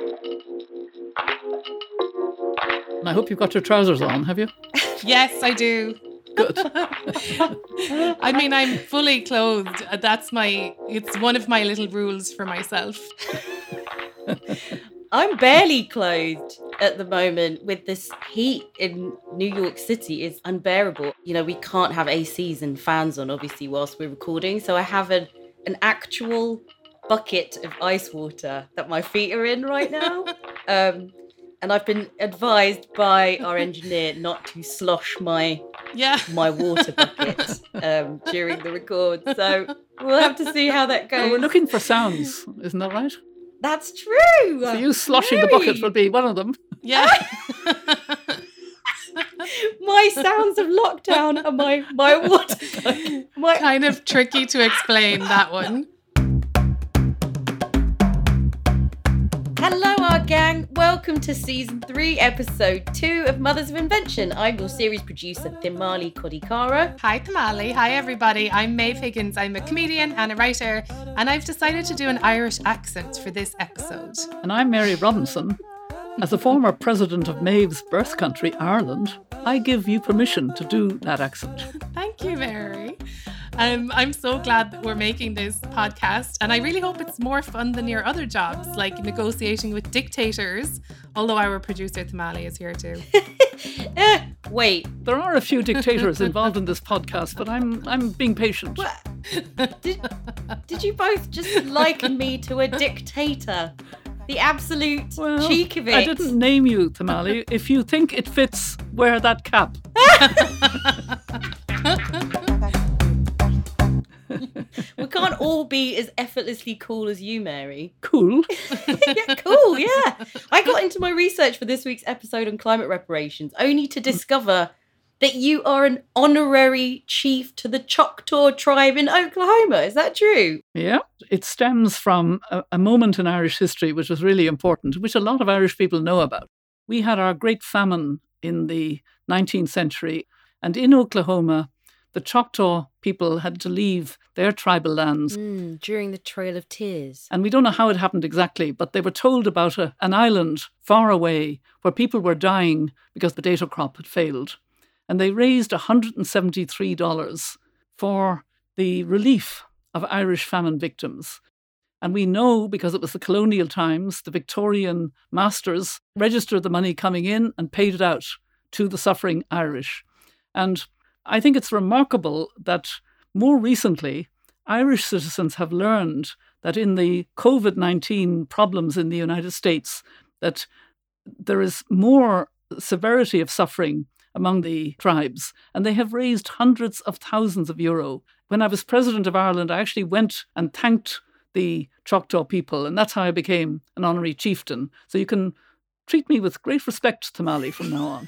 And I hope you've got your trousers on, have you? Yes, I do. Good. I mean, I'm fully clothed. It's one of my little rules for myself. I'm barely clothed at the moment with this heat in New York City. It's unbearable. You know, we can't have ACs and fans on, obviously, whilst we're recording. So I have an actual bucket of ice water that my feet are in right now. And I've been advised by our engineer not to slosh my water bucket during the record. So we'll have to see how that goes. Well, we're looking for sounds, isn't that right? That's true. So you sloshing the bucket will be one of them. Yeah. My sounds of lockdown are my water bucket. Kind of tricky to explain, that one. Hello, our gang. Welcome to Season 3, Episode 2 of Mothers of Invention. I'm your series producer, Thimali Kodikara. Hi, Thimali. Hi, everybody. I'm Maeve Higgins. I'm a comedian and a writer, and I've decided to do an Irish accent for this episode. And I'm Mary Robinson. As a former president of Maeve's birth country, Ireland, I give you permission to do that accent. Thank you, Mary. I'm so glad that we're making this podcast, and I really hope it's more fun than your other jobs, like negotiating with dictators, although our producer Thimali is here too. Wait. There are a few dictators involved in this podcast, but I'm being patient. Did you both just liken me to a dictator? The absolute cheek of it. I didn't name you, Thimali. If you think it fits, wear that cap. We can't all be as effortlessly cool as you, Mary. Cool? Yeah, cool, yeah. I got into my research for this week's episode on climate reparations, only to discover that you are an honorary chief to the Choctaw tribe in Oklahoma. Is that true? Yeah. It stems from a moment in Irish history which was really important, which a lot of Irish people know about. We had our great famine in the 19th century, and in Oklahoma, the Choctaw people had to leave their tribal lands. During the Trail of Tears. And we don't know how it happened exactly, but they were told about an island far away where people were dying because the potato crop had failed. And they raised $173 for the relief of Irish famine victims. And we know, because it was the colonial times, the Victorian masters registered the money coming in and paid it out to the suffering Irish. And I think it's remarkable that more recently, Irish citizens have learned that in the COVID-19 problems in the United States, that there is more severity of suffering among the tribes, and they have raised hundreds of thousands of euro. When I was president of Ireland, I actually went and thanked the Choctaw people, and that's how I became an honorary chieftain. So you can treat me with great respect, Thimali, from now on.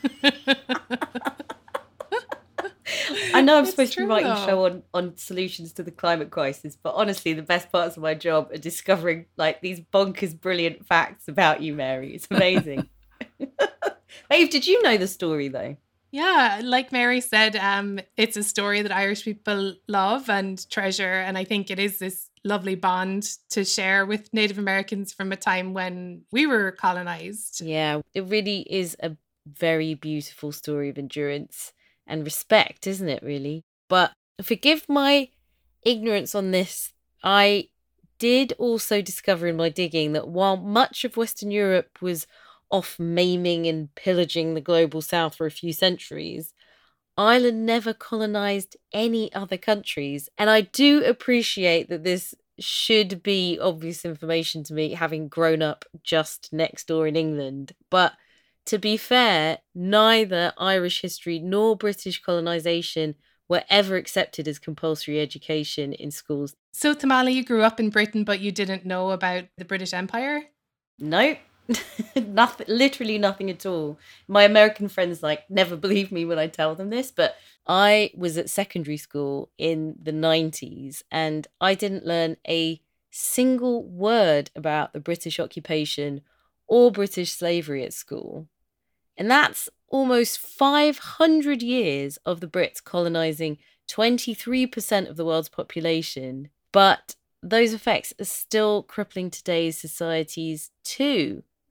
I know I'm supposed to be writing a show on solutions to the climate crisis, but honestly, the best parts of my job are discovering like these bonkers brilliant facts about you, Mary. It's amazing. Maeve, did you know the story though? Yeah, like Mary said, it's a story that Irish people love and treasure, and I think it is this lovely bond to share with Native Americans from a time when we were colonised. Yeah, it really is a very beautiful story of endurance and respect, isn't it, really? But forgive my ignorance on this. I did also discover in my digging that while much of Western Europe was off maiming and pillaging the global south for a few centuries, Ireland never colonised any other countries. And I do appreciate that this should be obvious information to me, having grown up just next door in England. But to be fair, neither Irish history nor British colonisation were ever accepted as compulsory education in schools. So, Thimali, you grew up in Britain, but you didn't know about the British Empire? Nope. Nothing, literally nothing at all. My American friends never believe me when I tell them this, but I was at secondary school in the 90s and I didn't learn a single word about the British occupation or British slavery at school. And that's almost 500 years of the Brits colonising 23% of the world's population. But those effects are still crippling today's societies too.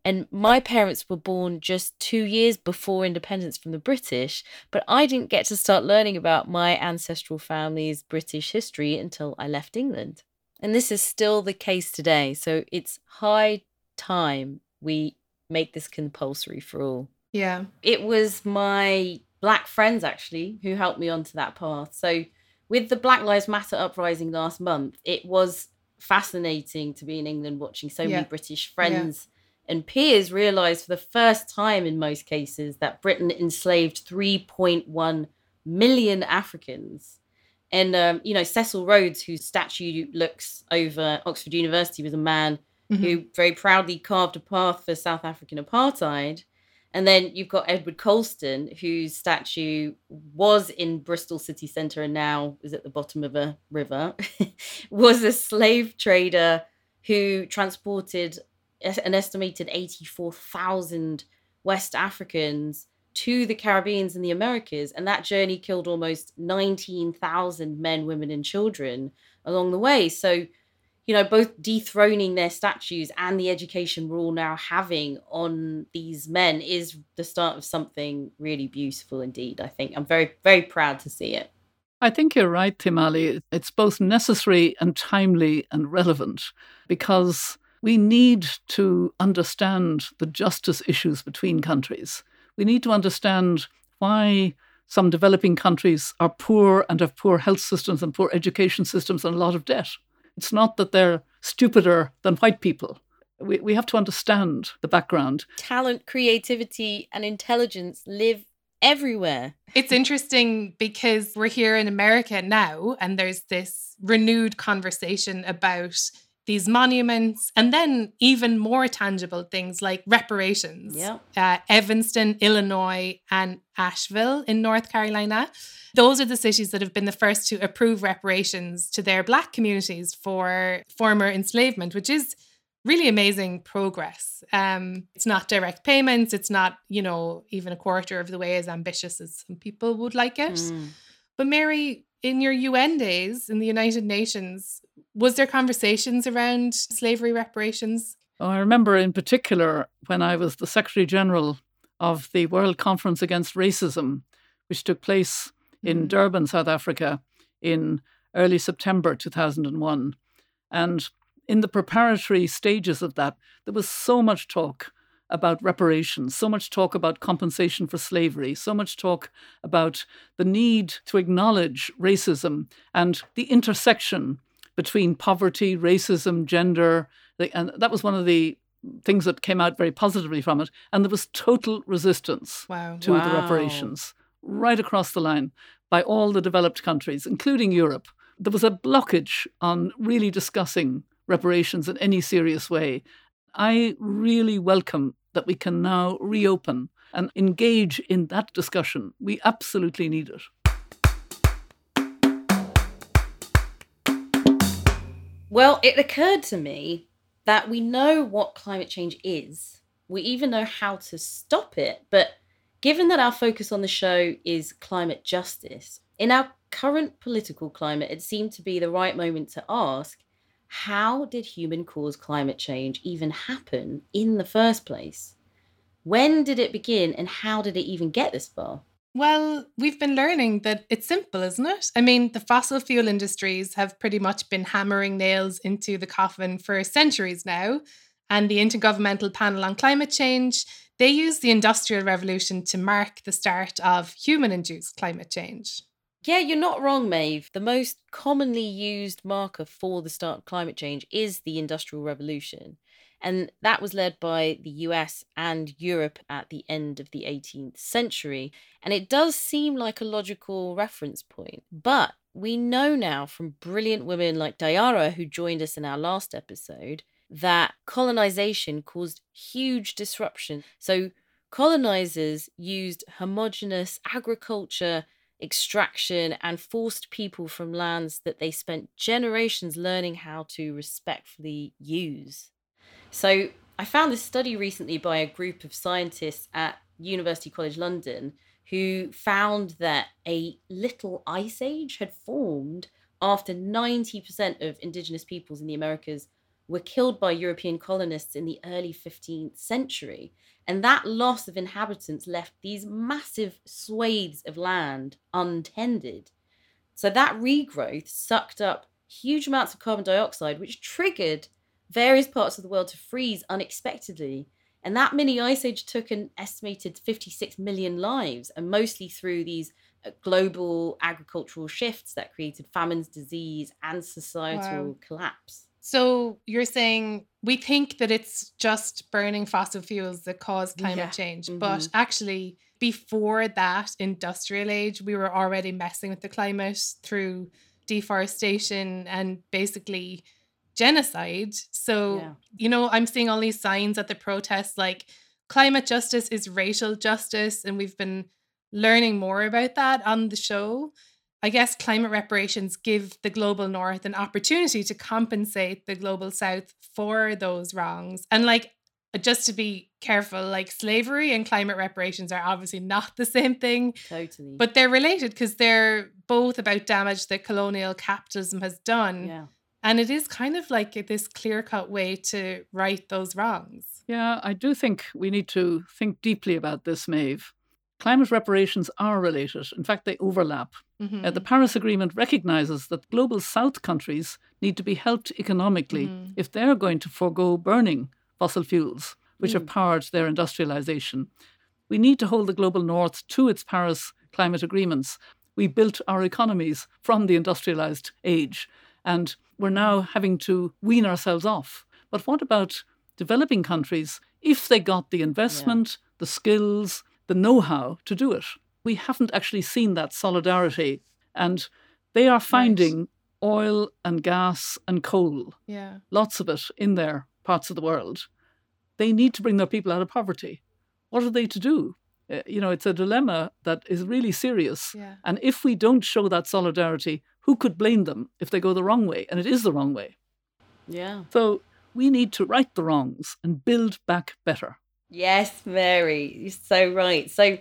And my parents were born just 2 years before independence from the British, but I didn't get to start learning about my ancestral family's British history until I left England. And this is still the case today. So it's high time we make this compulsory for all. Yeah. It was my Black friends, actually, who helped me onto that path. So with the Black Lives Matter uprising last month, it was fascinating to be in England watching so many British friends and peers realise for the first time in most cases that Britain enslaved 3.1 million Africans. And, Cecil Rhodes, whose statue looks over Oxford University, was a man who very proudly carved a path for South African apartheid. And then you've got Edward Colston, whose statue was in Bristol city centre and now is at the bottom of a river, was a slave trader who transported an estimated 84,000 West Africans to the Caribbean and the Americas. And that journey killed almost 19,000 men, women, and children along the way. So, both dethroning their statues and the education we're all now having on these men is the start of something really beautiful indeed, I think. I'm very, very proud to see it. I think you're right, Thimali. It's both necessary and timely and relevant because we need to understand the justice issues between countries. We need to understand why some developing countries are poor and have poor health systems and poor education systems and a lot of debt. It's not that they're stupider than white people. We have to understand the background. Talent, creativity, and intelligence live everywhere. It's interesting because we're here in America now, and there's this renewed conversation about these monuments, and then even more tangible things like reparations. Yeah. Evanston, Illinois, and Asheville in North Carolina. Those are the cities that have been the first to approve reparations to their Black communities for former enslavement, which is really amazing progress. It's not direct payments. It's not, even a quarter of the way as ambitious as some people would like it. But Mary, in your UN days in the United Nations, was there conversations around slavery reparations? Oh, I remember in particular when I was the Secretary General of the World Conference Against Racism, which took place in Durban, South Africa, in early September 2001. And in the preparatory stages of that, there was so much talk about reparations, so much talk about compensation for slavery, so much talk about the need to acknowledge racism and the intersection between poverty, racism, gender. And that was one of the things that came out very positively from it. And there was total resistance to the reparations right across the line by all the developed countries, including Europe. There was a blockage on really discussing reparations in any serious way. I really welcome that we can now reopen and engage in that discussion. We absolutely need it. Well, it occurred to me that we know what climate change is. We even know how to stop it. But given that our focus on the show is climate justice, in our current political climate, it seemed to be the right moment to ask, how did human-caused climate change even happen in the first place? When did it begin and how did it even get this far? Well, we've been learning that it's simple, isn't it? I mean, the fossil fuel industries have pretty much been hammering nails into the coffin for centuries now. And the Intergovernmental Panel on Climate Change, they use the Industrial Revolution to mark the start of human-induced climate change. Yeah, you're not wrong, Maeve. The most commonly used marker for the start of climate change is the Industrial Revolution. And that was led by the US and Europe at the end of the 18th century. And it does seem like a logical reference point. But we know now from brilliant women like Dayara, who joined us in our last episode, that colonization caused huge disruption. So colonizers used homogeneous agriculture, extraction, and forced people from lands that they spent generations learning how to respectfully use. So I found this study recently by a group of scientists at University College London who found that a little ice age had formed after 90% of indigenous peoples in the Americas were killed by European colonists in the early 15th century. And that loss of inhabitants left these massive swathes of land untended. So that regrowth sucked up huge amounts of carbon dioxide, which triggered various parts of the world to freeze unexpectedly. And that mini ice age took an estimated 56 million lives, and mostly through these global agricultural shifts that created famines, disease, and societal collapse. So you're saying we think that it's just burning fossil fuels that cause climate change, but actually before that industrial age, we were already messing with the climate through deforestation and basically genocide. So, I'm seeing all these signs at the protests like climate justice is racial justice, and we've been learning more about that on the show. I guess climate reparations give the global north an opportunity to compensate the global south for those wrongs. And just to be careful, slavery and climate reparations are obviously not the same thing. Totally. But they're related because they're both about damage that colonial capitalism has done. Yeah. And it is kind of like this clear-cut way to right those wrongs. Yeah, I do think we need to think deeply about this, Maeve. Climate reparations are related. In fact, they overlap. The Paris Agreement recognises that global south countries need to be helped economically if they're going to forego burning fossil fuels, which have powered their industrialisation. We need to hold the global north to its Paris climate agreements. We built our economies from the industrialised age, and we're now having to wean ourselves off. But what about developing countries if they got the investment, the skills, the know-how to do it? We haven't actually seen that solidarity, and they are finding oil and gas and coal, lots of it in their parts of the world. They need to bring their people out of poverty. What are they to do? It's a dilemma that is really serious. Yeah. And if we don't show that solidarity, who could blame them if they go the wrong way? And it is the wrong way. Yeah. So we need to right the wrongs and build back better. Yes, Mary, you're so right. So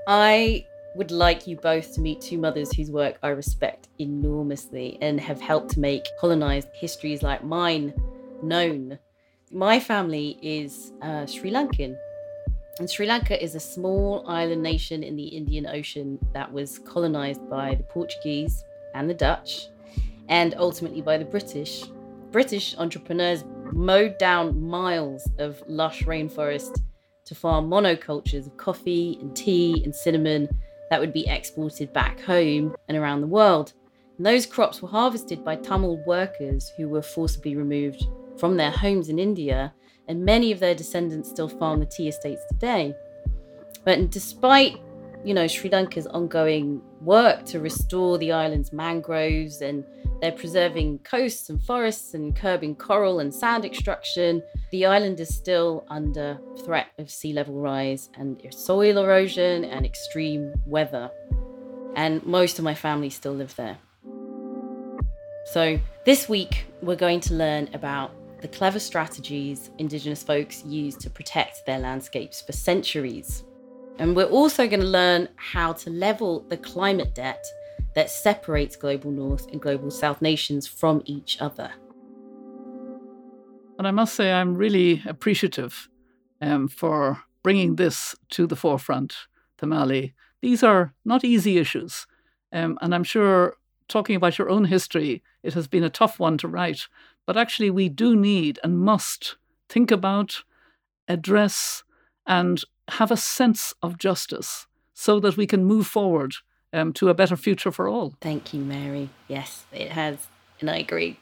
I would like you both to meet two mothers whose work I respect enormously and have helped to make colonized histories like mine known. My family is Sri Lankan. And Sri Lanka is a small island nation in the Indian Ocean that was colonized by the Portuguese and the Dutch, and ultimately by the British. British entrepreneurs mowed down miles of lush rainforest to farm monocultures of coffee and tea and cinnamon that would be exported back home and around the world. And those crops were harvested by Tamil workers who were forcibly removed from their homes in India, and many of their descendants still farm the tea estates today. But despite, Sri Lanka's ongoing work to restore the island's mangroves, and they're preserving coasts and forests and curbing coral and sand extraction, the island is still under threat of sea level rise and soil erosion and extreme weather. And most of my family still live there. So this week, we're going to learn about the clever strategies Indigenous folks use to protect their landscapes for centuries. And we're also going to learn how to level the climate debt that separates global North and global South nations from each other. And I must say, I'm really appreciative for bringing this to the forefront, Tamale. These are not easy issues. And I'm sure, talking about your own history, it has been a tough one to write. But actually, we do need and must think about, address, and have a sense of justice so that we can move forward to a better future for all. Thank you, Mary. Yes, it has. And I agree.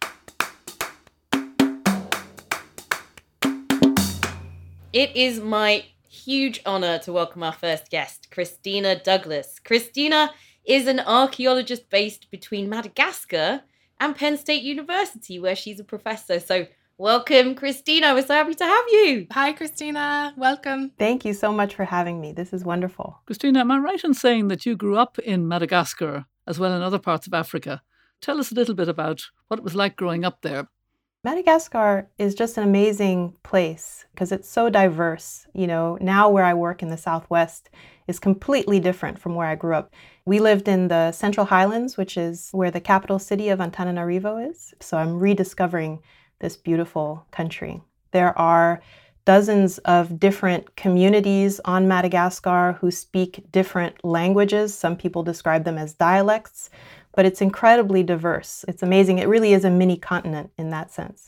It is my huge honor to welcome our first guest, Christina Douglas. Christina is an archaeologist based between Madagascar and Penn State University, where she's a professor. So welcome, Christina. We're so happy to have you. Hi, Christina. Welcome. Thank you so much for having me. This is wonderful. Christina, am I right in saying that you grew up in Madagascar as well in other parts of Africa? Tell us a little bit about what it was like growing up there. Madagascar is just an amazing place because it's so diverse. Now where I work in the Southwest is completely different from where I grew up. We lived in the Central Highlands, which is where the capital city of Antananarivo is. So I'm rediscovering this beautiful country. There are dozens of different communities on Madagascar who speak different languages. Some people describe them as dialects, but it's incredibly diverse. It's amazing. It really is a mini continent in that sense.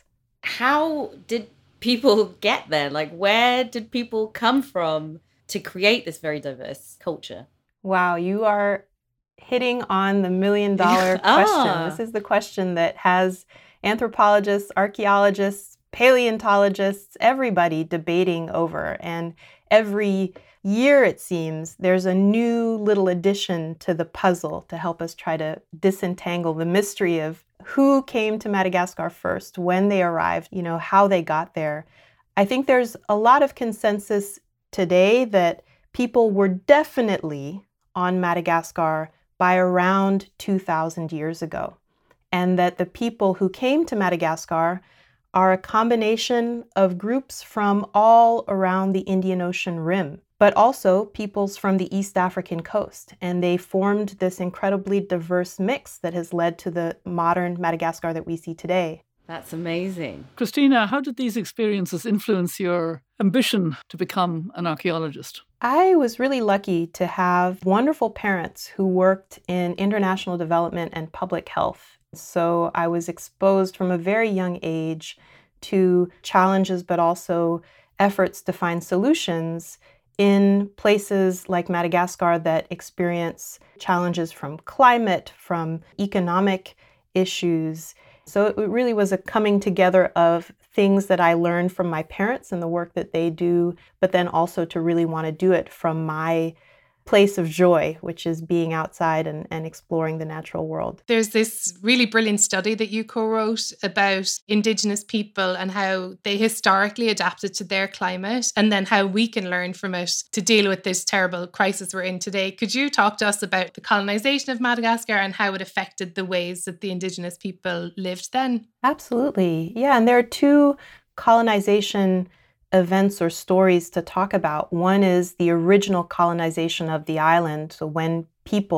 How did people get there? Like, where did people come from to create this very diverse culture? Wow, you are hitting on the $1 million question. This is the question that has anthropologists, archaeologists, paleontologists, everybody debating over. And every year, it seems, there's a new little addition to the puzzle to help us try to disentangle the mystery of who came to Madagascar first, when they arrived, how they got there. I think there's a lot of consensus today that people were definitely on Madagascar by around 2,000 years ago, and that the people who came to Madagascar are a combination of groups from all around the Indian Ocean rim, but also peoples from the East African coast. And they formed this incredibly diverse mix that has led to the modern Madagascar that we see today. That's amazing. Christina, how did these experiences influence your ambition to become an archaeologist? I was really lucky to have wonderful parents who worked in international development and public health. So I was exposed from a very young age to challenges, but also efforts to find solutions in places like Madagascar that experience challenges from climate, from economic issues. So it really was a coming together of things that I learned from my parents and the work that they do, but then also to really want to do it from my place of joy, which is being outside and exploring the natural world. There's this really brilliant study that you co-wrote about Indigenous people and how they historically adapted to their climate, and then how we can learn from it to deal with this terrible crisis we're in today. Could you talk to us about the colonization of Madagascar and how it affected the ways that the Indigenous people lived then? Absolutely. Yeah, and there are two colonization events or stories to talk about. One is the original colonization of the island, so when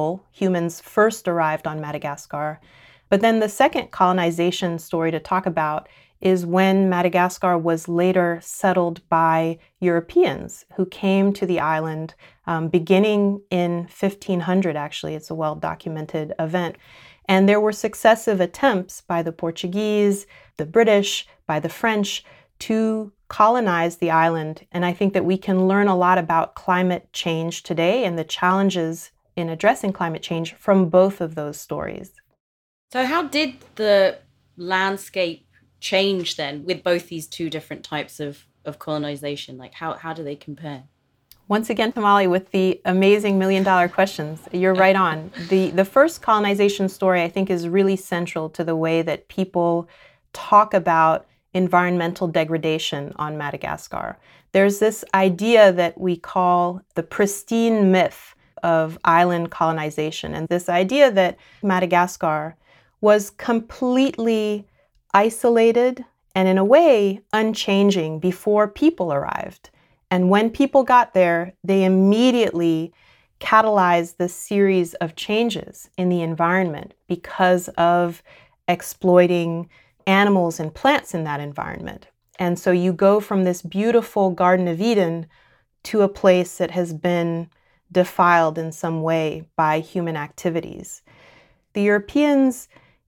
humans first arrived on Madagascar. But then the second colonization story to talk about is when Madagascar was later settled by Europeans who came to the island beginning in 1500, actually. It's a well-documented event. And there were successive attempts by the Portuguese, the British, by the French to colonize the island. And I think that we can learn a lot about climate change today and the challenges in addressing climate change from both of those stories. So how did the landscape change then with both these two different types of colonization? Like how do they compare? Once again, Tamale, with the amazing $1 million questions, you're right on. The first colonization story, I think, is really central to the way that people talk about environmental degradation on Madagascar. There's this idea that we call the pristine myth of island colonization, and this idea that Madagascar was completely isolated and in a way unchanging before people arrived. And when people got there, they immediately catalyzed this series of changes in the environment because of exploiting animals and plants in that environment. And so you go from this beautiful Garden of Eden to a place that has been defiled in some way by human activities. The Europeans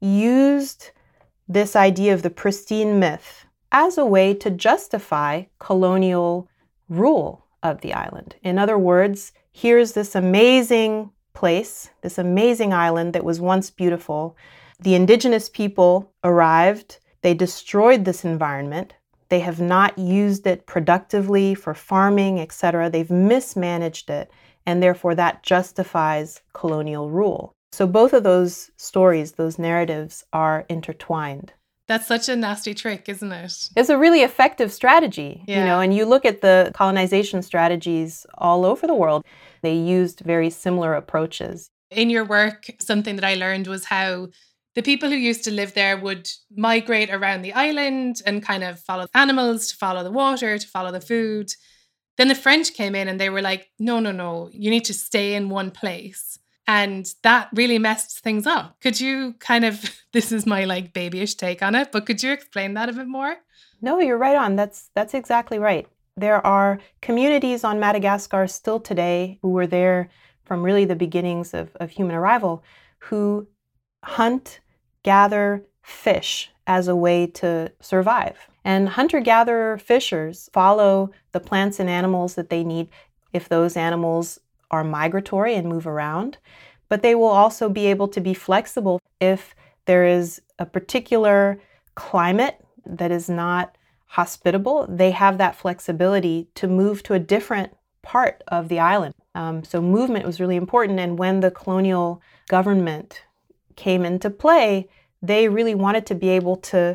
used this idea of the pristine myth as a way to justify colonial rule of the island. In other words, here's this amazing place, this amazing island that was once beautiful. The indigenous people arrived, they destroyed this environment, they have not used it productively for farming, etc. They've mismanaged it, and therefore that justifies colonial rule. So both of those stories, those narratives, are intertwined. That's such a nasty trick, isn't it? It's a really effective strategy, Yeah. and you look at the colonization strategies all over the world, they used very similar approaches. In your work, something that I learned was how the people who used to live there would migrate around the island and kind of follow animals, to follow the water, to follow the food. Then the French came in and they were like, no, you need to stay in one place. And that really messed things up. Could you kind of, this is my like babyish take on it, but could you explain that a bit more? No, you're right on. That's exactly right. There are communities on Madagascar still today who were there from really the beginnings of human arrival, who hunt, gather, fish as a way to survive. And hunter-gatherer fishers follow the plants and animals that they need if those animals are migratory and move around. But they will also be able to be flexible if there is a particular climate that is not hospitable. They have that flexibility to move to a different part of the island. So movement was really important. And when the colonial government came into play, they really wanted to be able to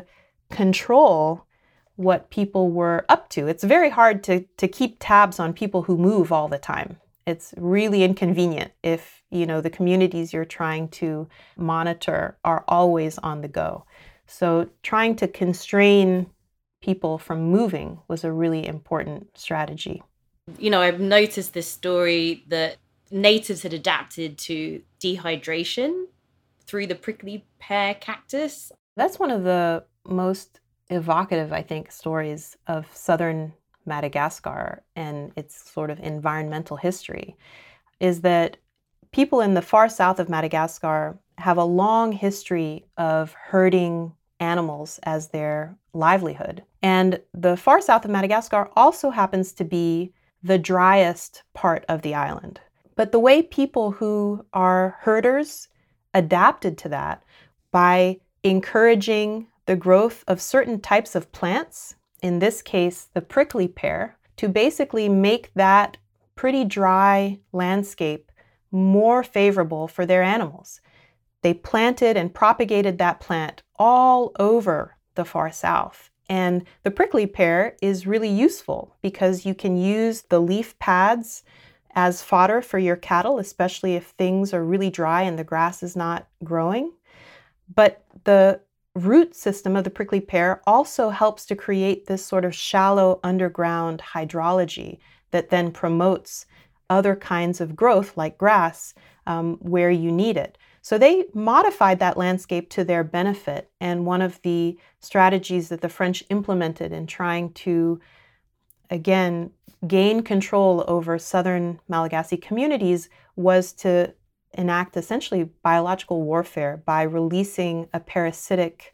control what people were up to. It's very hard to keep tabs on people who move all the time. It's really inconvenient if, the communities you're trying to monitor are always on the go. So trying to constrain people from moving was a really important strategy. I've noticed this story that natives had adapted to dehydration through the prickly pear cactus. That's one of the most evocative, I think, stories of southern Madagascar and its sort of environmental history, is that people in the far south of Madagascar have a long history of herding animals as their livelihood. And the far south of Madagascar also happens to be the driest part of the island. But the way people who are herders adapted to that by encouraging the growth of certain types of plants, in this case, the prickly pear, to basically make that pretty dry landscape more favorable for their animals. They planted and propagated that plant all over the far south. And the prickly pear is really useful because you can use the leaf pads as fodder for your cattle, especially if things are really dry and the grass is not growing. But the root system of the prickly pear also helps to create this sort of shallow underground hydrology that then promotes other kinds of growth like grass where you need it. So they modified that landscape to their benefit. And one of the strategies that the French implemented in trying to, again, gain control over southern Malagasy communities was to enact essentially biological warfare by releasing a parasitic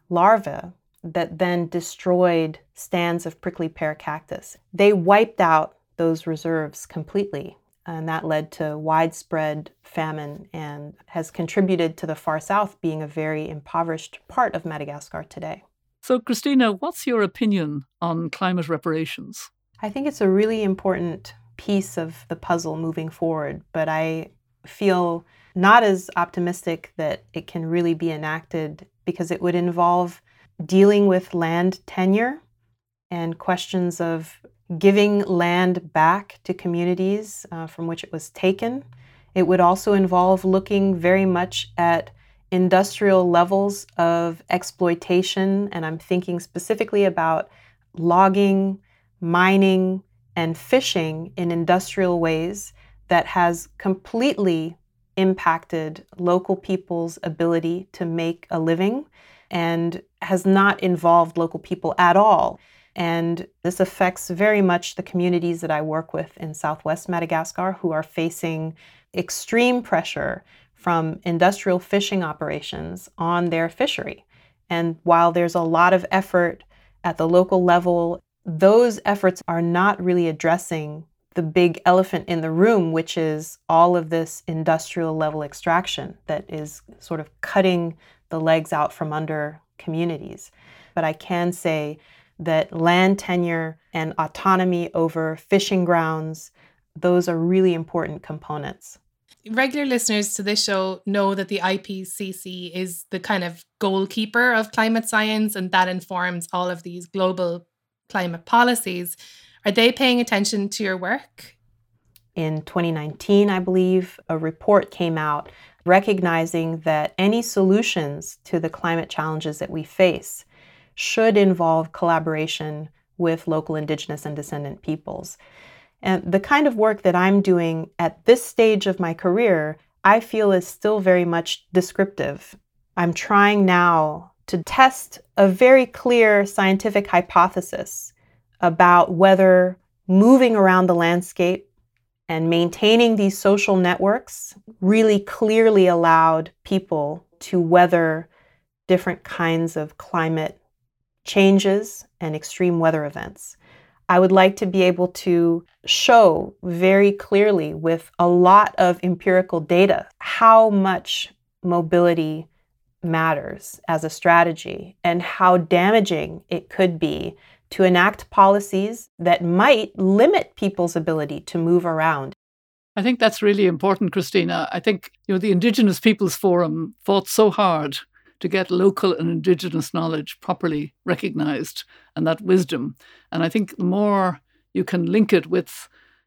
larva that then destroyed stands of prickly pear cactus. They wiped out those reserves completely, and that led to widespread famine and has contributed to the far south being a very impoverished part of Madagascar today. So, Christina, what's your opinion on climate reparations? I think it's a really important piece of the puzzle moving forward, but I feel not as optimistic that it can really be enacted because it would involve dealing with land tenure and questions of giving land back to communities from which it was taken. It would also involve looking very much at industrial levels of exploitation, and I'm thinking specifically about logging, mining, and fishing in industrial ways that has completely impacted local people's ability to make a living and has not involved local people at all. And this affects very much the communities that I work with in Southwest Madagascar who are facing extreme pressure from industrial fishing operations on their fishery. And while there's a lot of effort at the local level, those efforts are not really addressing the big elephant in the room, which is all of this industrial level extraction that is sort of cutting the legs out from under communities. But I can say that land tenure and autonomy over fishing grounds, those are really important components. Regular listeners to this show know that the IPCC is the kind of goalkeeper of climate science, and that informs all of these global climate policies. Are they paying attention to your work? In 2019, I believe, a report came out recognizing that any solutions to the climate challenges that we face should involve collaboration with local Indigenous and descendant peoples. And the kind of work that I'm doing at this stage of my career, I feel is still very much descriptive. I'm trying now to test a very clear scientific hypothesis about whether moving around the landscape and maintaining these social networks really clearly allowed people to weather different kinds of climate changes and extreme weather events. I would like to be able to show very clearly with a lot of empirical data how much mobility matters as a strategy and how damaging it could be to enact policies that might limit people's ability to move around. I think that's really important, Christina. I think the Indigenous Peoples Forum fought so hard to get local and Indigenous knowledge properly recognised and that wisdom. And I think the more you can link it with,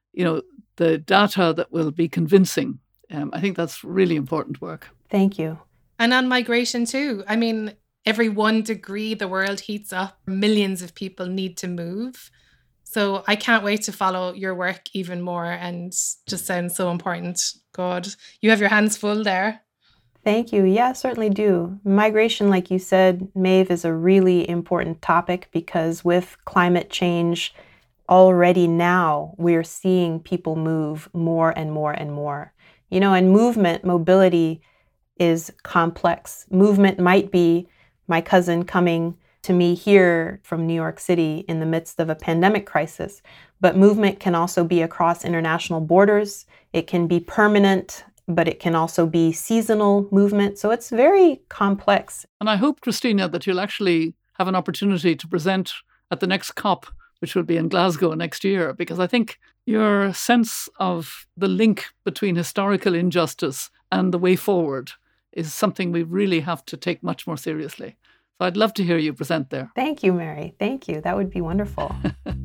the data that will be convincing, I think that's really important work. Thank you. And on migration too. I mean, every 1 degree the world heats up, millions of people need to move. So I can't wait to follow your work even more, and just sounds so important. God, you have your hands full there. Thank you. Yeah, I certainly do. Migration, like you said, Maeve, is a really important topic because with climate change, already now we're seeing people move more and more and more. And mobility is complex. Movement might be my cousin coming to me here from New York City in the midst of a pandemic crisis, but movement can also be across international borders. It can be permanent, but it can also be seasonal movement. So it's very complex. And I hope, Christina, that you'll actually have an opportunity to present at the next COP, which will be in Glasgow next year, because I think your sense of the link between historical injustice and the way forward is something we really have to take much more seriously. So I'd love to hear you present there. Thank you, Mary. Thank you. That would be wonderful.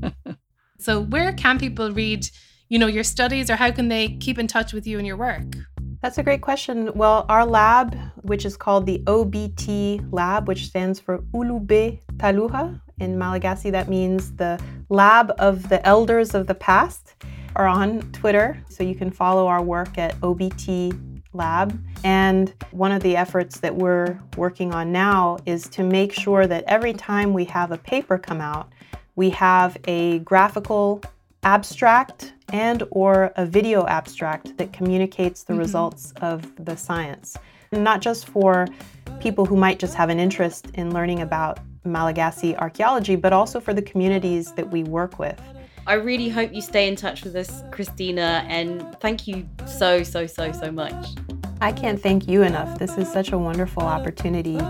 So where can people read, your studies, or how can they keep in touch with you and your work? That's a great question. Well, our lab, which is called the OBT Lab, which stands for Ulube Taluha. In Malagasy, that means the Lab of the Elders of the Past, are on Twitter. So you can follow our work at OBT Lab. And one of the efforts that we're working on now is to make sure that every time we have a paper come out, we have a graphical abstract and or a video abstract that communicates the results of the science. And not just for people who might just have an interest in learning about Malagasy archaeology, but also for the communities that we work with. I really hope you stay in touch with us, Christina, and thank you so much. I can't thank you enough. This is such a wonderful opportunity.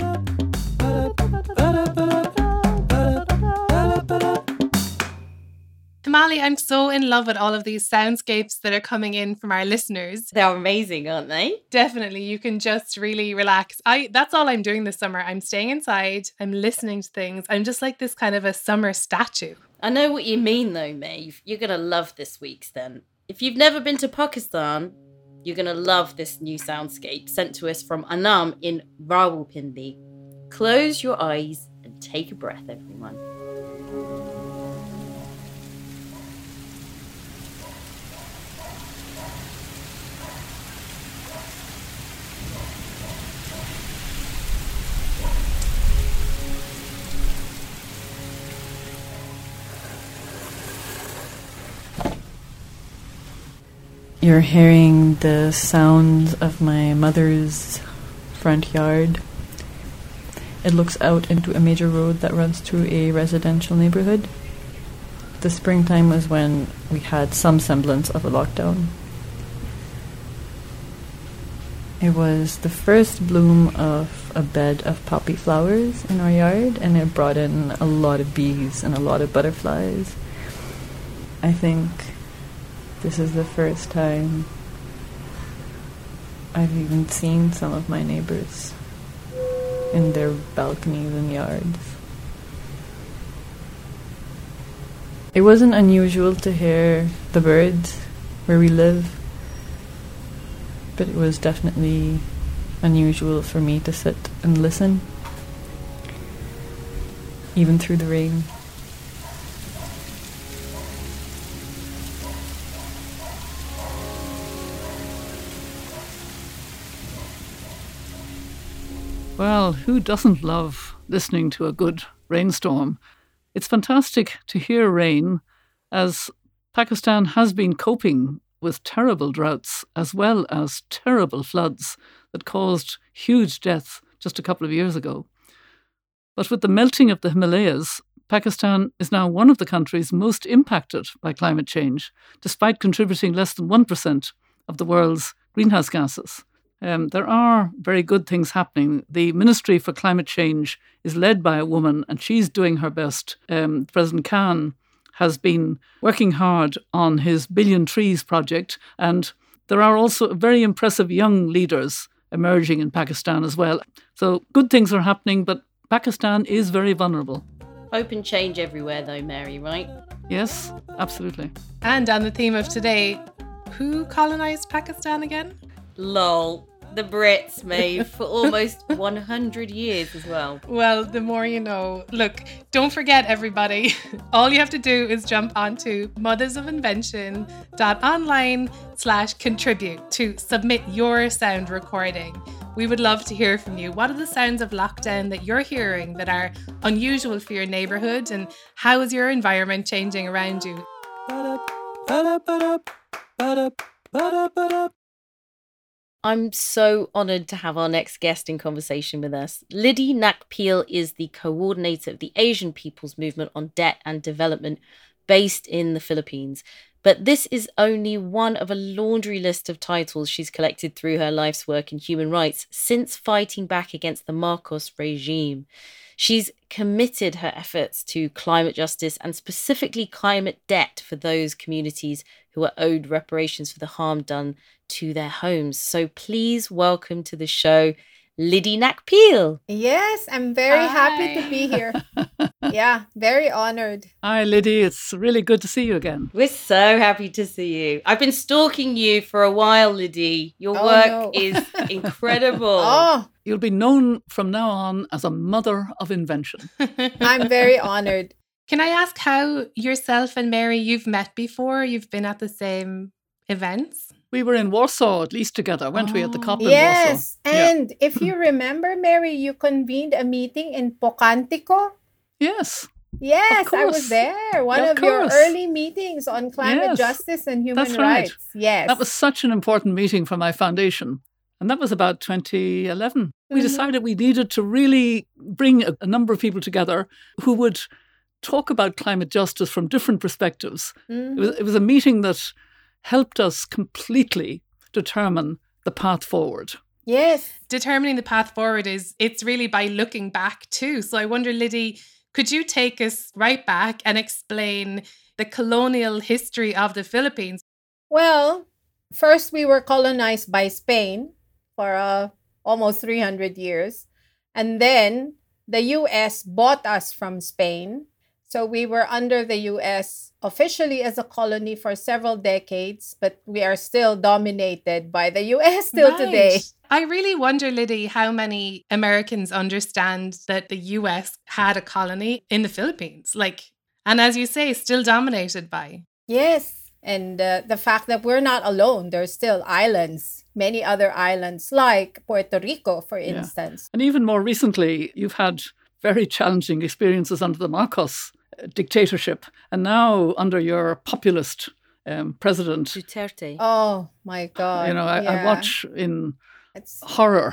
Thimali, I'm so in love with all of these soundscapes that are coming in from our listeners. They're amazing, aren't they? Definitely. You can just really relax. That's all I'm doing this summer. I'm staying inside. I'm listening to things. I'm just like this kind of a summer statue. I know what you mean though, Maeve. You're going to love this week's then. If you've never been to Pakistan, you're going to love this new soundscape sent to us from Anam in Rawalpindi. Close your eyes and take a breath, everyone. You're hearing the sounds of my mother's front yard. It looks out into a major road that runs through a residential neighborhood. The springtime was when we had some semblance of a lockdown. It was the first bloom of a bed of poppy flowers in our yard, and it brought in a lot of bees and a lot of butterflies. I think this is the first time I've even seen some of my neighbors in their balconies and yards. It wasn't unusual to hear the birds where we live, but it was definitely unusual for me to sit and listen, even through the rain. Well, who doesn't love listening to a good rainstorm? It's fantastic to hear rain, as Pakistan has been coping with terrible droughts as well as terrible floods that caused huge death just a couple of years ago. But with the melting of the Himalayas, Pakistan is now one of the countries most impacted by climate change, despite contributing less than 1% of the world's greenhouse gases. There are very good things happening. The Ministry for Climate Change is led by a woman, and she's doing her best. President Khan has been working hard on his Billion Trees project, and there are also very impressive young leaders emerging in Pakistan as well. So good things are happening, but Pakistan is very vulnerable. Open change everywhere, though, Mary, right? Yes, absolutely. And on the theme of today, who colonized Pakistan again? Lol. The Brits, Maeve, for almost 100 years as well. Well, the more you know. Look, don't forget, everybody. All you have to do is jump onto mothersofinvention.online/contribute to submit your sound recording. We would love to hear from you. What are the sounds of lockdown that you're hearing that are unusual for your neighbourhood, and how is your environment changing around you? I'm so honoured to have our next guest in conversation with us. Liddy Nakpil is the coordinator of the Asian People's Movement on Debt and Development based in the Philippines. But this is only one of a laundry list of titles she's collected through her life's work in human rights since fighting back against the Marcos regime. She's committed her efforts to climate justice and specifically climate debt for those communities who are owed reparations for the harm done to their homes. So please welcome to the show, Liddy Nakpil. Yes, I'm very happy to be here. Yeah, very honored. Hi, Liddy. It's really good to see you again. We're so happy to see you. I've been stalking you for a while, Liddy. Your work is incredible. You'll be known from now on as a mother of invention. I'm very honored. Can I ask how yourself and Mary, you've met before? You've been at the same events? We were in Warsaw at least together, weren't we, at the COP in Yes, Warsaw? and if you remember, Mary, you convened a meeting in Pocantico. Yes. Yes, I was there. One of your early meetings on climate justice and human rights. Yes. That was such an important meeting for my foundation. And that was about 2011. We decided we needed to really bring a number of people together who would talk about climate justice from different perspectives. It was a meeting that helped us completely determine the path forward. Yes. Determining the path forward it's really by looking back too. So I wonder, Liddy, could you take us right back and explain the colonial history of the Philippines? Well, first we were colonized by Spain for almost 300 years. And then the U.S. bought us from Spain. So we were under the U.S. officially as a colony for several decades, but we are still dominated by the U.S. still today. I really wonder, Liddy, how many Americans understand that the U.S. had a colony in the Philippines, and as you say, still dominated by. Yes, and the fact that we're not alone. There's still islands, many other islands, like Puerto Rico, for instance. And even more recently, you've had very challenging experiences under the Marcos dictatorship, and now under your populist president Duterte. Oh my God! I watch in horror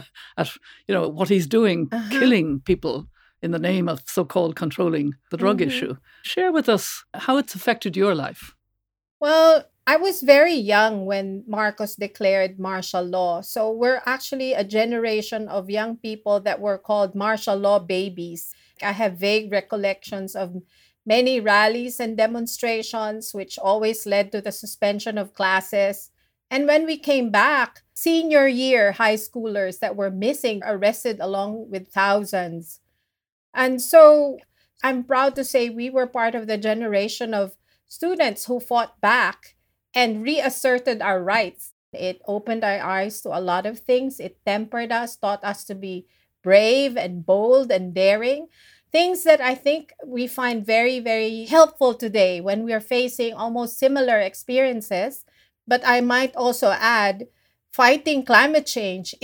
at what he's doing, killing people in the name of so-called controlling the drug issue. Share with us how it's affected your life. Well, I was very young when Marcos declared martial law. So we're actually a generation of young people that were called martial law babies. I have vague recollections of many rallies and demonstrations, which always led to the suspension of classes. And when we came back, senior year high schoolers that were missing, arrested along with thousands. And so I'm proud to say we were part of the generation of students who fought back and reasserted our rights. It opened our eyes to a lot of things. It tempered us, taught us to be brave and bold and daring. Things that I think we find very, very helpful today when we are facing almost similar experiences. But I might also add, fighting climate change is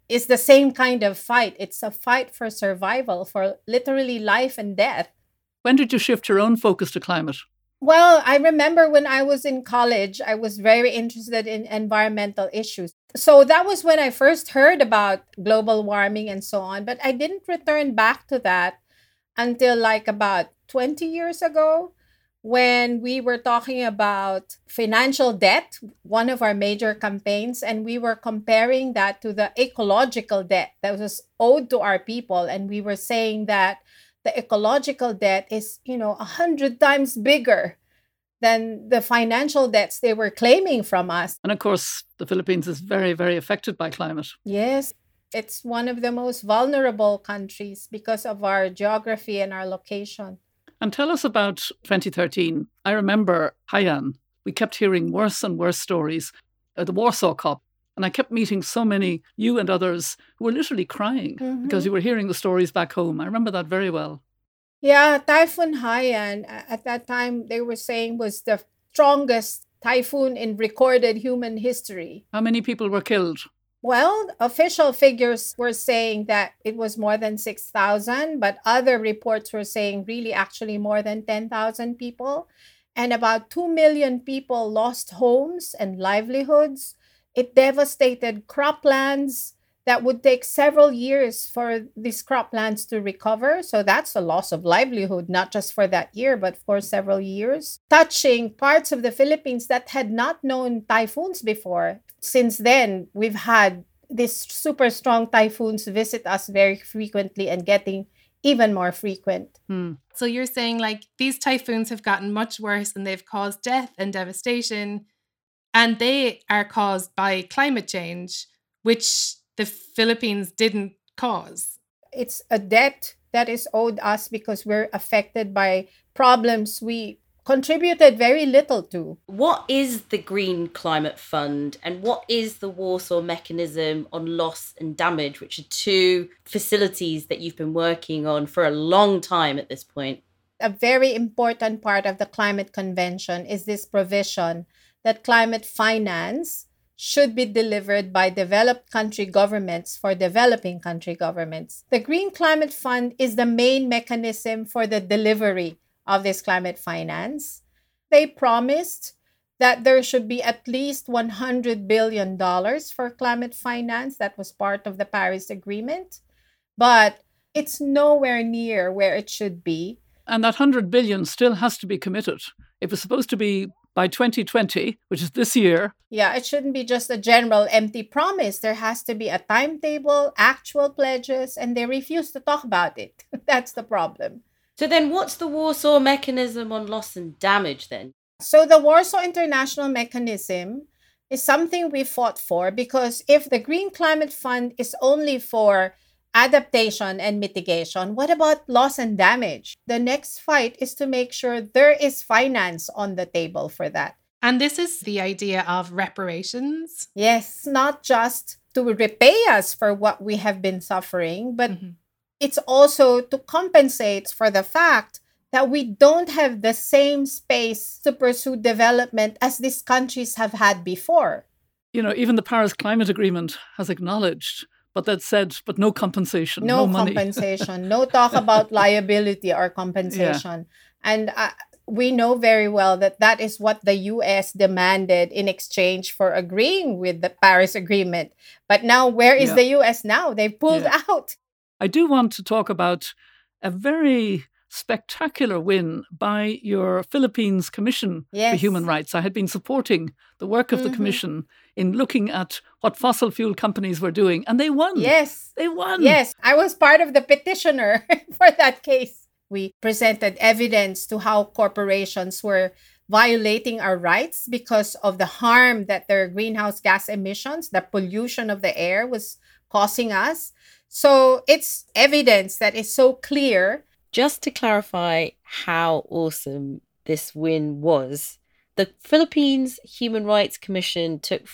is the same kind of fight. It's a fight for survival, for literally life and death. When did you shift your own focus to climate? Well, I remember when I was in college, I was very interested in environmental issues. So that was when I first heard about global warming and so on. But I didn't return back to that until like about 20 years ago, when we were talking about financial debt, one of our major campaigns, and we were comparing that to the ecological debt that was owed to our people. And we were saying that the ecological debt is, 100 times bigger than the financial debts they were claiming from us. And of course, the Philippines is very, very affected by climate. Yes, it's one of the most vulnerable countries because of our geography and our location. And tell us about 2013. I remember Haiyan. We kept hearing worse and worse stories. The Warsaw COP. And I kept meeting so many, you and others, who were literally crying because you were hearing the stories back home. I remember that very well. Yeah, Typhoon Haiyan, at that time, they were saying was the strongest typhoon in recorded human history. How many people were killed? Well, official figures were saying that it was more than 6,000, but other reports were saying really actually more than 10,000 people. And about 2 million people lost homes and livelihoods. It devastated croplands that would take several years for these croplands to recover. So that's a loss of livelihood, not just for that year, but for several years, touching parts of the Philippines that had not known typhoons before. Since then, we've had these super strong typhoons visit us very frequently and getting even more frequent. So you're saying like these typhoons have gotten much worse and they've caused death and devastation, and they are caused by climate change, which the Philippines didn't cause. It's a debt that is owed us because we're affected by problems we contributed very little to. What is the Green Climate Fund and what is the Warsaw Mechanism on Loss and Damage, which are two facilities that you've been working on for a long time at this point? A very important part of the Climate Convention is this provision that climate finance should be delivered by developed country governments for developing country governments. The Green Climate Fund is the main mechanism for the delivery of this climate finance. They promised that there should be at least $100 billion for climate finance. That was part of the Paris Agreement. But it's nowhere near where it should be. And that 100 billion still has to be committed. It was supposed to be by 2020, which is this year. Yeah, it shouldn't be just a general empty promise. There has to be a timetable, actual pledges, and they refuse to talk about it. That's the problem. So then what's the Warsaw Mechanism on Loss and Damage then? So the Warsaw International Mechanism is something we fought for because if the Green Climate Fund is only for adaptation and mitigation, what about loss and damage? The next fight is to make sure there is finance on the table for that. And this is the idea of reparations. Yes, not just to repay us for what we have been suffering, but it's also to compensate for the fact that we don't have the same space to pursue development as these countries have had before. You know, even the Paris Climate Agreement has acknowledged, but that said, but no compensation, no money. Compensation, no talk about liability or compensation. Yeah. And we know very well that that is what the US demanded in exchange for agreeing with the Paris Agreement. But now, where is the US now? They've pulled out. I do want to talk about a very spectacular win by your Philippines Commission for Human Rights. I had been supporting the work of the Commission in looking at what fossil fuel companies were doing, and they won. Yes. They won. Yes, I was part of the petitioner for that case. We presented evidence to how corporations were violating our rights because of the harm that their greenhouse gas emissions, the pollution of the air was causing us. So it's evidence that is so clear. Just to clarify how awesome this win was, the Philippines Human Rights Commission took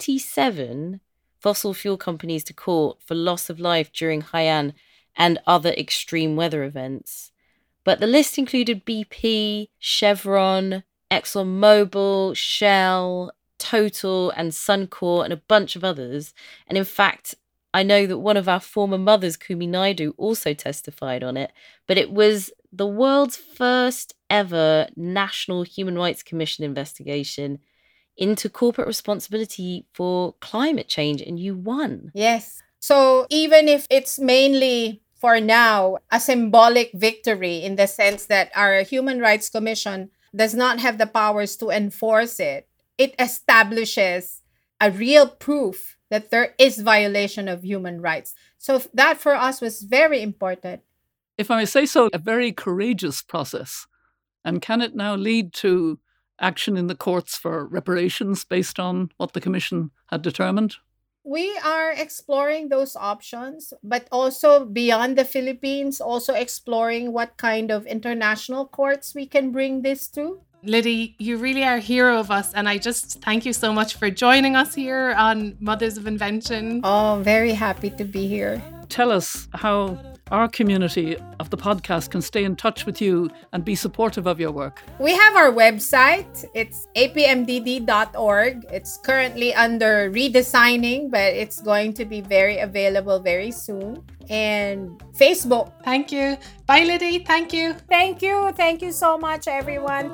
47 fossil fuel companies to court for loss of life during Haiyan and other extreme weather events. But the list included BP, Chevron, ExxonMobil, Shell, Total and Suncor and a bunch of others. And in fact, I know that one of our former mothers, Kumi Naidu, also testified on it, but it was the world's first ever National Human Rights Commission investigation into corporate responsibility for climate change, and you won. Yes. So even if it's mainly, for now, a symbolic victory in the sense that our Human Rights Commission does not have the powers to enforce it, it establishes a real proof that there is violation of human rights. So that for us was very important. If I may say so, a very courageous process. And can it now lead to action in the courts for reparations based on what the Commission had determined? We are exploring those options, but also beyond the Philippines, also exploring what kind of international courts we can bring this to. Liddy, you really are a hero of us, and I just thank you so much for joining us here on Mothers of Invention. Oh, very happy to be here. Tell us how our community of the podcast can stay in touch with you and be supportive of your work. We have our website. It's apmdd.org. It's currently under redesigning, but it's going to be very available very soon. And Facebook. Thank you. Bye, Liddy. Thank you. Thank you. Thank you so much, everyone.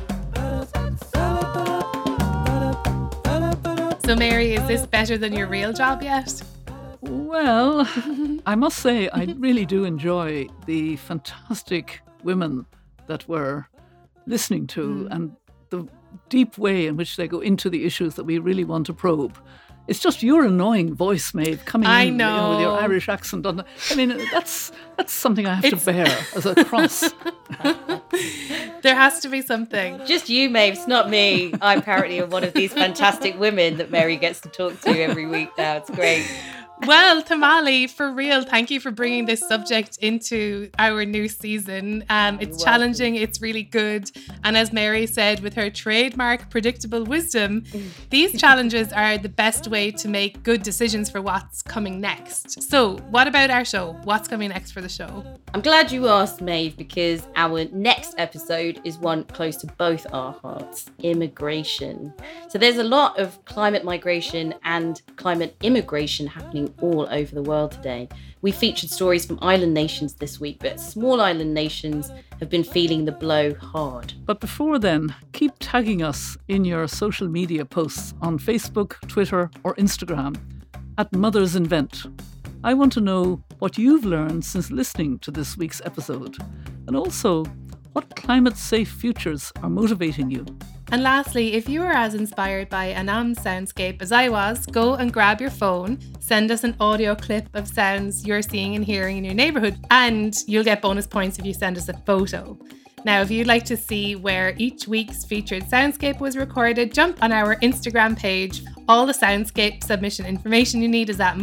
So, Mary, is this better than your real job yet? Well, I must say, I really do enjoy the fantastic women that we're listening to and the deep way in which they go into the issues that we really want to probe. It's just your annoying voice, Maeve, coming in you know, with your Irish accent. I mean, that's something I have to bear as a cross. There has to be something. Just you, Maeve, not me. I'm apparently one of these fantastic women that Mary gets to talk to every week now. It's great. Well, Tamale, for real, thank you for bringing this subject into our new season. It's challenging, it's really good. And as Mary said, with her trademark predictable wisdom, these challenges are the best way to make good decisions for what's coming next. So, what about our show? What's coming next for the show? I'm glad you asked, Maeve, because our next episode is one close to both our hearts, immigration. So there's a lot of climate migration and climate immigration happening all over the world today. We featured stories from island nations this week, but small island nations have been feeling the blow hard. But before then, keep tagging us in your social media posts on Facebook, Twitter, or Instagram at Mothers Invent. I want to know what you've learned since listening to this week's episode, and also what climate-safe futures are motivating you. And lastly, if you are as inspired by Anam's soundscape as I was, go and grab your phone, send us an audio clip of sounds you're seeing and hearing in your neighbourhood, and you'll get bonus points if you send us a photo. Now, if you'd like to see where each week's featured soundscape was recorded, jump on our Instagram page. All the soundscape submission information you need is at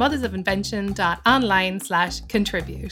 mothersofinvention.online/contribute.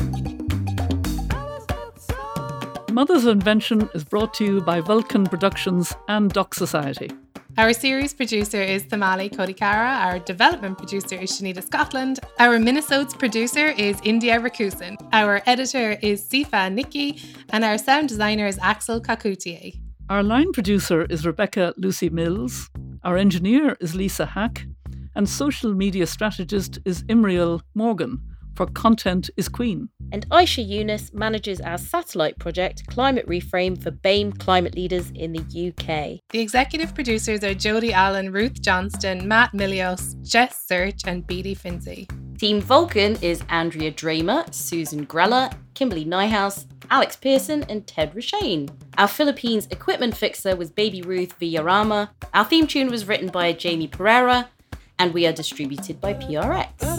Mothers of Invention is brought to you by Vulcan Productions and Doc Society. Our series producer is Tamale Kodikara. Our development producer is Shanita Scotland. Our Minisodes producer is India Rakusan. Our editor is Sifa Nikki. And our sound designer is Axel Kakutier. Our line producer is Rebecca Lucy Mills. Our engineer is Lisa Hack. And social media strategist is Imriel Morgan. For Content is Queen. And Aisha Yunus manages our satellite project, Climate Reframe, for BAME climate leaders in the UK. The executive producers are Jodie Allen, Ruth Johnston, Matt Milios, Jess Search, and Beatty Finzi. Team Vulcan is Andrea Dramer, Susan Grella, Kimberly Nyhouse, Alex Pearson, and Ted Rashane. Our Philippines equipment fixer was Baby Ruth Villarama. Our theme tune was written by Jamie Pereira, and we are distributed by PRX.